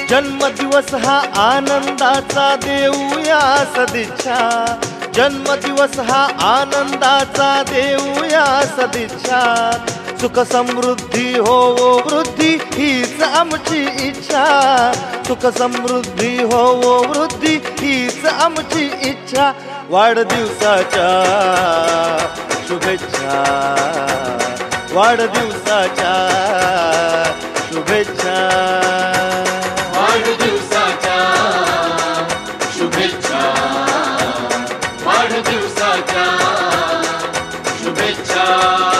जन्मदिवस हा आनंदाचा देऊया सदिच्छा, जन्मदिवस हा आनंदाचा देऊया सदिच्छा। सुख समृद्धी हो वृद्धी हीच आमची इच्छा, सुख समृद्धी हो वृद्धी हीच आमची इच्छा। वाढदिवसाच्या शुभेच्छा, वाढदिवसाच्या शुभेच्छा, वाढदिवसाच्या शुभेच्छा, वाढदिवसाच्या शुभेच्छा।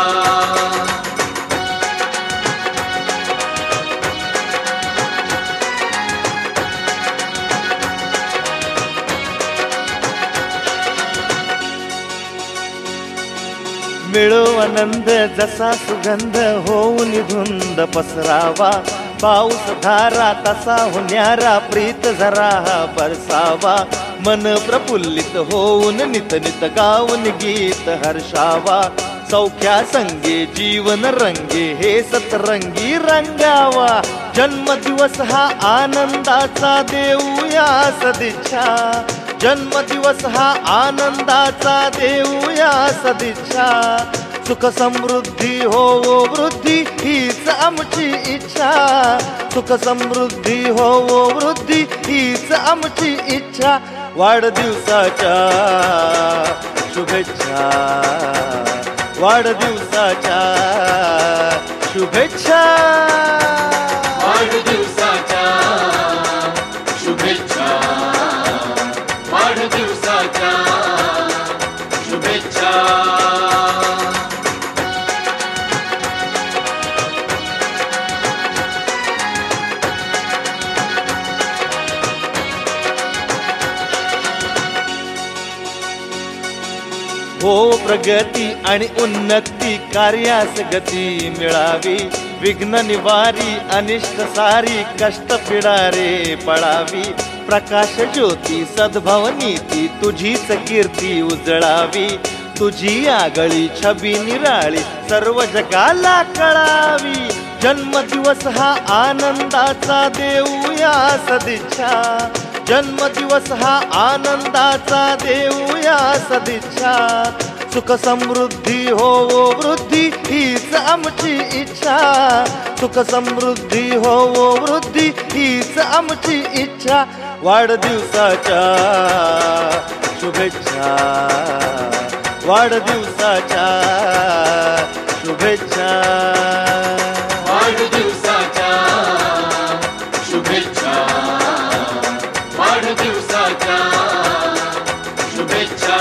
मिळो आनंद जसा सुगंध होऊन धुंद पसरावा, पाऊस धारा तसा होण्यारा प्रीत जरा बरसावा। मन प्रफुल्लित होऊन नित नित गाऊन गीत हर्षावा, सौख्या संगे जीवन रंगे हे सतरंगी रंगावा। जन्मदिवस हा आनंदाचा देऊया सदिच्छा, जन्मदिवस हा आनंदाचा देऊया सदिच्छा। सुख समृद्धी हो वृद्धी हीच आमची इच्छा, सुख समृद्धी हो वृद्धी हीच आमची इच्छा। वाढदिवसाच्या शुभेच्छा, वाढदिवसाच्या शुभेच्छा, वाढदिवसाच्या शुभेच्छा, वाढदिवसाच्या शुभेच्छा। हो प्रगती आणि उन्नती कार्यास गती मिळावी, विघ्न निवारी अनिष्ट सारी कष्ट पिडारे पळावी। प्रकाश ज्योती सद्भाव नीती तुझीच कीर्ती उजळावी, तुझी आगळी छबी निराळी सर्व जगाला कळावी। जन्मदिवस हा आनंदाचा देऊया सदिच्छा, जन्मदिवस हा आनंदाचा देऊया सदिच्छा। सुख समृद्धी हो वृद्धी हीच आमची इच्छा, सुख समृद्धी हो वृद्धी हीच आमची इच्छा। वाढदिवसाच्या शुभेच्छा, वाढदिवसाच्या शुभेच्छा, वाढदिवसाच्या शुभेच्छा, वाढदिवसाच्या शुभेच्छा।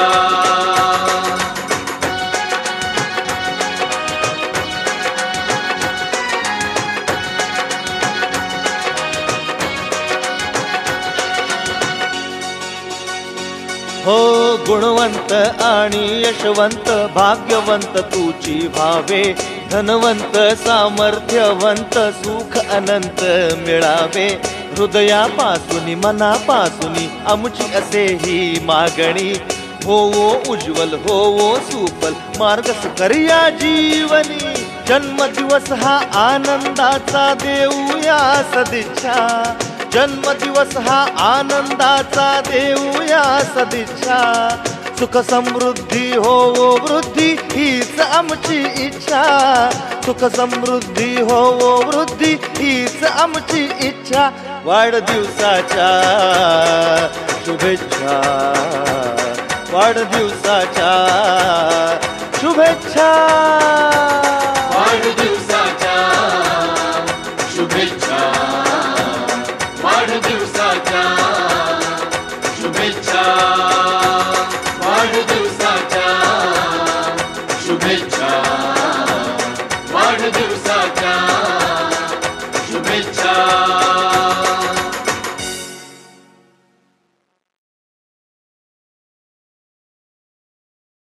हो गुणवंत आणि यशवंत भाग्यवंत तुझी भावे, धनवंत सामर्थ्यवंत सुख अनंत मिळावे। हृदयापासून मनापासून आमची असे ही मागणी, होवो उज्ज्वल होवो सुफल मार्ग सुकर्या जीवनी। जन्मदिवस हा आनंदाचा देऊया सदिच्छा, जन्मदिवस हा आनंदाचा देऊया सदिच्छा। सुख समृद्धी हो वृद्धी हीच आमची इच्छा, सुख समृद्धी हो वृद्धी हीच आमची इच्छा। वाढदिवसाच्या शुभेच्छा, वाढदिवसाच्या शुभेच्छा।